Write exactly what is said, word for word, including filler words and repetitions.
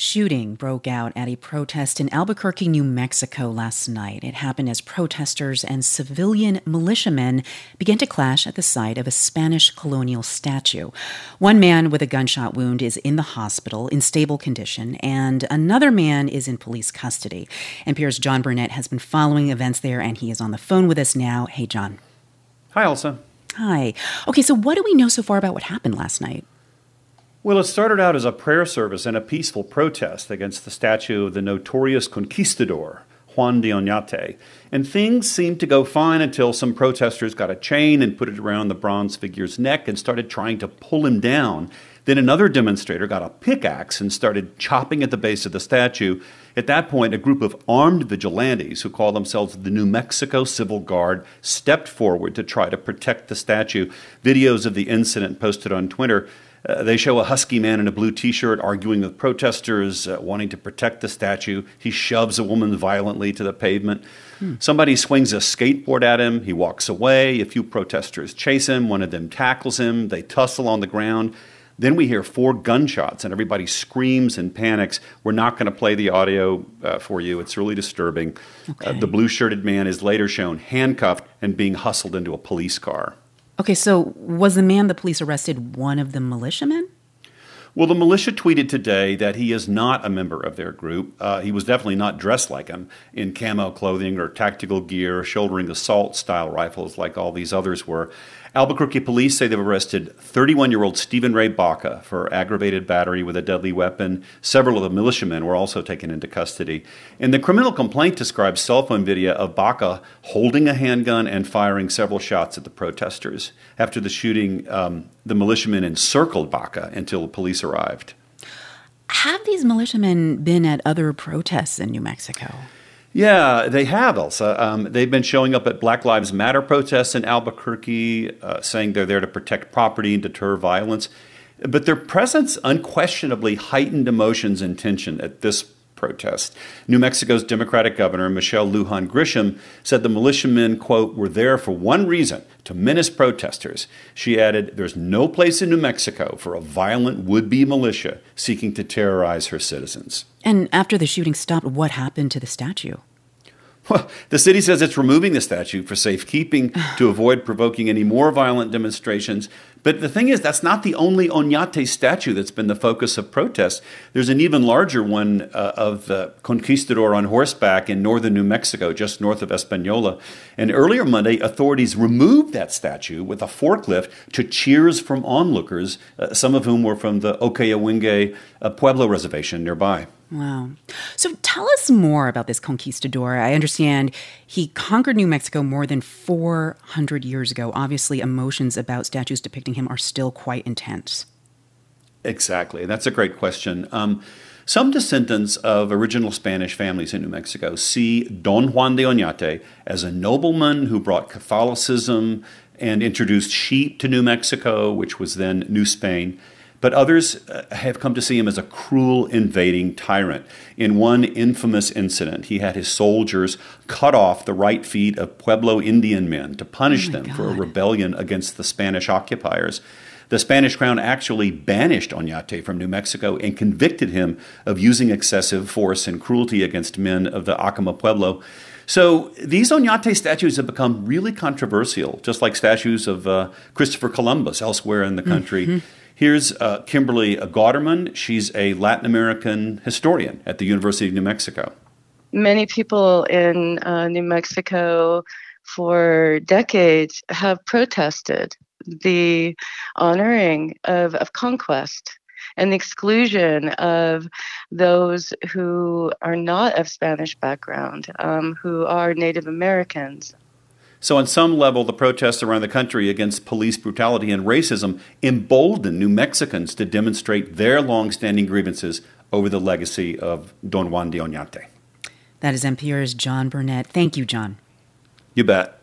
Shooting broke out at a protest in Albuquerque, New Mexico last night. It happened as protesters and civilian militiamen began to clash at the site of a Spanish colonial statue. One man with a gunshot wound is in the hospital in stable condition, and another man is in police custody. N P R's John Burnett has been following events there, and he is on the phone with us now. Hey, John. Hi, Elsa. Hi. Okay, so what do we know so far about what happened last night? Well, it started out as a prayer service and a peaceful protest against the statue of the notorious conquistador, Juan de Oñate. And things seemed to go fine until some protesters got a chain and put it around the bronze figure's neck and started trying to pull him down. Then another demonstrator got a pickaxe and started chopping at the base of the statue. At that point, a group of armed vigilantes who call themselves the New Mexico Civil Guard stepped forward to try to protect the statue. Videos of the incident posted on Twitter. Uh, they show a husky man in a blue T-shirt arguing with protesters, uh, wanting to protect the statue. He shoves a woman violently to the pavement. Hmm. Somebody swings a skateboard at him. He walks away. A few protesters chase him. One of them tackles him. They tussle on the ground. Then we hear four gunshots, and everybody screams and panics. We're not going to play the audio uh, for you. It's really disturbing. Okay. Uh, the blue-shirted man is later shown handcuffed and being hustled into a police car. Okay, so was the man the police arrested one of the militiamen? Well, the militia tweeted today that he is not a member of their group. Uh, he was definitely not dressed like them in camo clothing or tactical gear, shouldering assault-style rifles like all these others were. Albuquerque police say they've arrested thirty-one-year-old Stephen Ray Baca for aggravated battery with a deadly weapon. Several of the militiamen were also taken into custody. And the criminal complaint describes cell phone video of Baca holding a handgun and firing several shots at the protesters. After the shooting, um, the militiamen encircled Baca until the police arrived. Have these militiamen been at other protests in New Mexico? Yeah, they have, Elsa. Um, they've been showing up at Black Lives Matter protests in Albuquerque, uh, saying they're there to protect property and deter violence. But their presence unquestionably heightened emotions and tension at this protest. New Mexico's Democratic governor, Michelle Lujan Grisham, said the militiamen, quote, were there for one reason, to menace protesters. She added, there's no place in New Mexico for a violent would-be militia seeking to terrorize her citizens. And after the shooting stopped, what happened to the statue? Well, the city says it's removing the statue for safekeeping to avoid provoking any more violent demonstrations. But the thing is, that's not the only Oñate statue that's been the focus of protests. There's an even larger one uh, of the conquistador on horseback in northern New Mexico, just north of Española. And earlier Monday, authorities removed that statue with a forklift to cheers from onlookers, uh, some of whom were from the Ocayahuingue uh, Pueblo reservation nearby. Wow. So tell us more about this conquistador. I understand he conquered New Mexico more than four hundred years ago. Obviously, emotions about statues depicting him are still quite intense. Exactly. That's a great question. Um, some descendants of original Spanish families in New Mexico see Don Juan de Oñate as a nobleman who brought Catholicism and introduced sheep to New Mexico, which was then New Spain. But others uh, have come to see him as a cruel, invading tyrant. In one infamous incident, he had his soldiers cut off the right feet of Pueblo Indian men to punish oh them God. for a rebellion against the Spanish occupiers. The Spanish crown actually banished Oñate from New Mexico and convicted him of using excessive force and cruelty against men of the Acoma Pueblo. So these Oñate statues have become really controversial, just like statues of uh, Christopher Columbus elsewhere in the country. Mm-hmm. Here's uh, Kimberly Gauderman. She's a Latin American historian at the University of New Mexico. Many people in uh, New Mexico for decades have protested the honoring of, of conquest and the exclusion of those who are not of Spanish background, um, who are Native Americans. So on some level, the protests around the country against police brutality and racism embolden New Mexicans to demonstrate their longstanding grievances over the legacy of Don Juan de Oñate. That is N P R's John Burnett. Thank you, John. You bet.